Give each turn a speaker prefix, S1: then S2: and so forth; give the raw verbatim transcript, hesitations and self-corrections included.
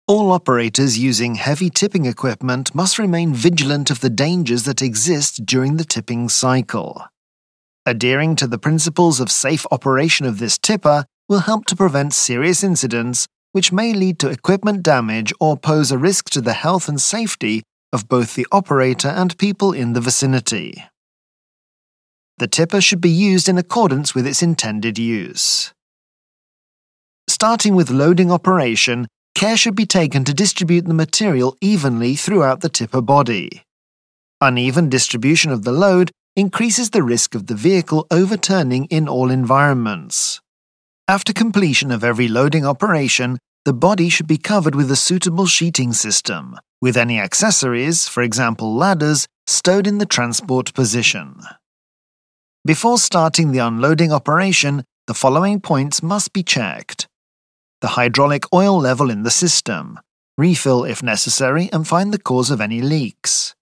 S1: All operators using heavy tipping equipment must remain vigilant of the dangers that exist during the tipping cycle. Adhering to the principles of safe operation of this tipper will help to prevent serious incidents which may lead to equipment damage or pose a risk to the health and safety of both the operator and people in the vicinity. The tipper should be used in accordance with its intended use. Starting with loading operation, care should be taken to distribute the material evenly throughout the tipper body. Uneven distribution of the load increases the risk of the vehicle overturning in all environments. After completion of every loading operation, the body should be covered with a suitable sheeting system, with any accessories, for example ladders, stowed in the transport position. Before starting the unloading operation, the following points must be checked: the hydraulic oil level in the system, refill if necessary and find the cause of any leaks,